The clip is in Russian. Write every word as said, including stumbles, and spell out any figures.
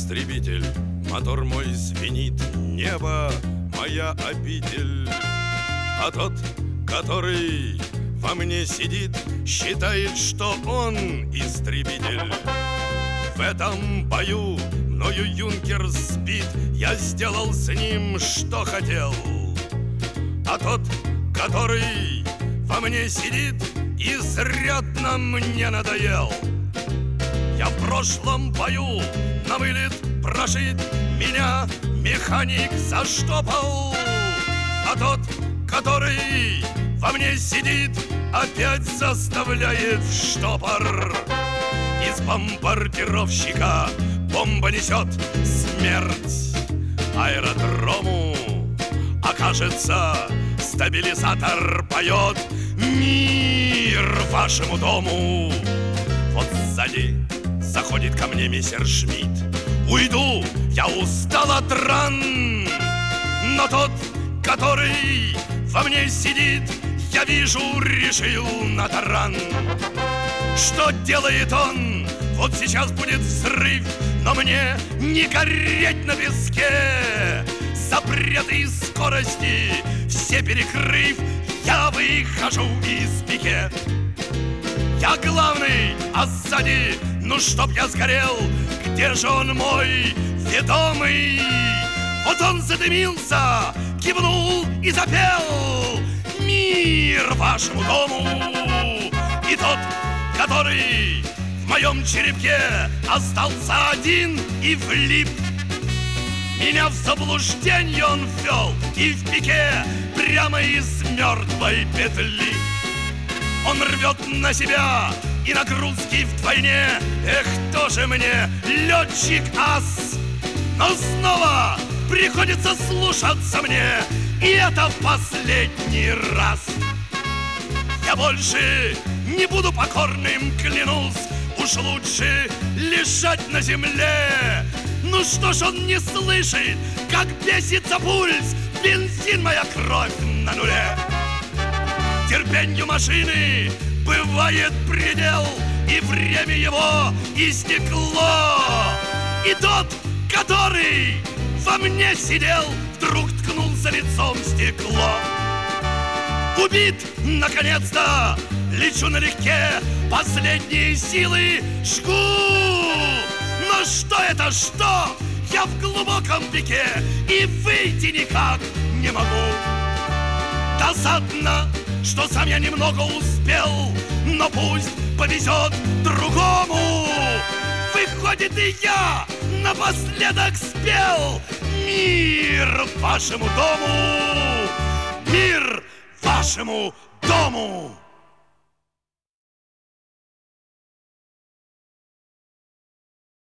истребитель, мотор мой звенит, небо моя обитель. А тот, который во мне сидит, считает, что он истребитель. В этом бою мною юнкер сбит, я сделал с ним, что хотел. А тот, который во мне сидит, изрядно мне надоел. Я в прошлом бою на вылет прошит, меня механик заштопал. А тот, который во мне сидит, опять заставляет в штопор. Из бомбардировщика бомба несет смерть аэродрому. Окажется, стабилизатор поет мир вашему дому. Вот сзади заходит ко мне мистер Шмидт. Уйду, я устал от ран. Но тот, который во мне сидит, я вижу, решил на таран. Что делает он? Вот сейчас будет взрыв, но мне не гореть на песке. Запреты скорости все перекрыв, я выхожу из пике. Я главный, а сзади, ну чтоб я сгорел, где же он мой ведомый? Вот он задымился, кивнул и запел мир вашему дому. И тот, который в моем черепке остался один и влип, меня в заблуждение он ввел и в пике прямо из мертвой петли. Он рвет на себя и нагрузки вдвойне. Эх, тоже мне летчик-ас. Но снова приходится слушаться мне, и это в последний раз. Я больше не буду покорным, клянусь. Уж лучше лежать на земле. Ну что ж он не слышит, как бесится пульс, бензин, моя кровь на нуле. Терпенью машины бывает предел, и время его истекло. И тот, который во мне сидел, вдруг ткнулся лицом в стекло. Убит, наконец-то, лечу налегке, последние силы жгу. Но что это, что? Я в глубоком пике и выйти никак не могу. Досадно, что сам я немного успел, но пусть повезет другому. Выходит, и я напоследок спел мир вашему дому. Мир вашему дому.